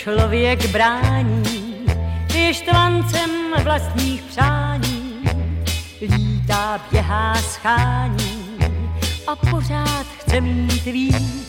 člověk brání, je štvancem vlastních přání, lítá, běhá, schání a pořád chce mít víc.